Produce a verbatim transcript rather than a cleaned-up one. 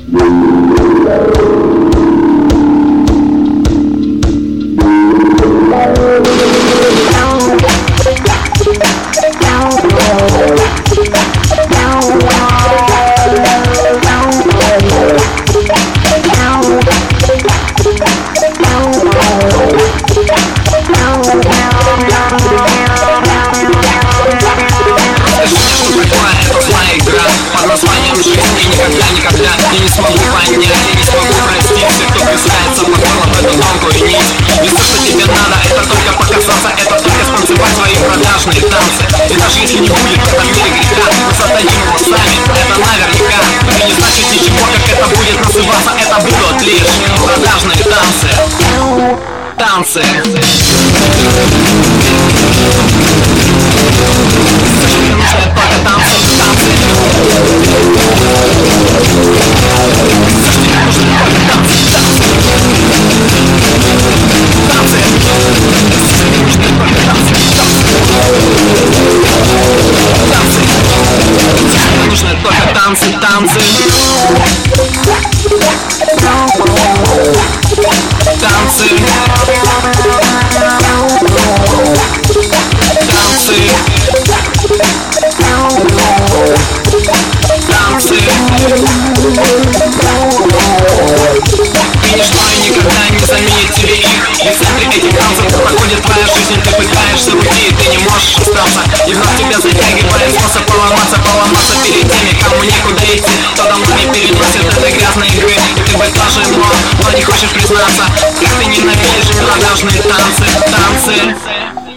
Никогда я не смогу понять, я не смогу простить всех, кто писается по горлам в эту тонкую нить. Ведь все, что тебе надо, это только показаться, это только станцевать свои продажные танцы. И даже если не будет в этом мире греха, мы создадим его сами, это наверняка. Это не значит ничего, как это будет называться, это будут лишь продажные танцы. Танцы. Мне нужны только танцы, танцы. Танцы, танцы, танцы, танцы, и ничто и никогда не заменит тебе их. И в центре этих танцев проходит твоя жизнь, ты пытаешься уйти, и ты не можешь остаться. И вновь тебя затягивает способ поломаться, поломаться перед теми, кому некуда идти. Кто давно не переносит этой грязной игры. И ты быть тоже, но, но не хочешь признаться, как ты ненавидишь продажные танцы, танцы.